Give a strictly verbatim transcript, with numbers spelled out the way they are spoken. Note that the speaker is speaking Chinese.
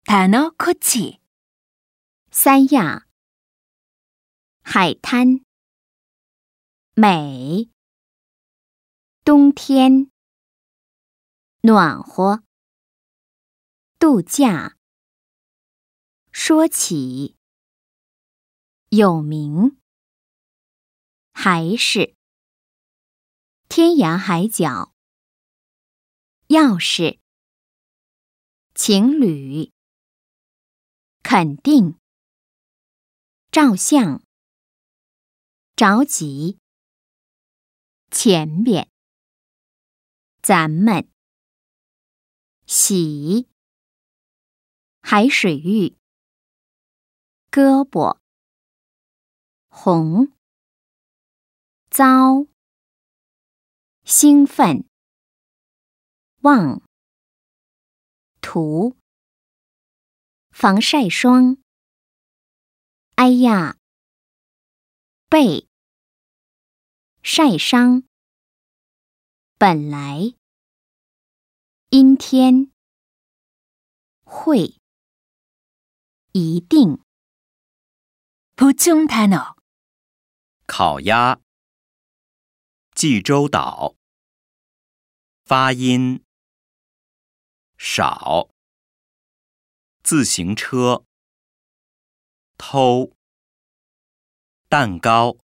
田の口。 三亚，海滩，美，冬天，暖和，度假，说起，有名，还是，天涯海角，钥匙，情侣，肯定，照相，着急，前边，咱们，洗，海水浴，胳膊，红，糟，兴奋，旺，涂，防晒霜，哎呀，背，晒伤，本来，阴天，会，一定。 普通田の。 烤鸭，济州岛，发音，少，自行车，偷，蛋糕。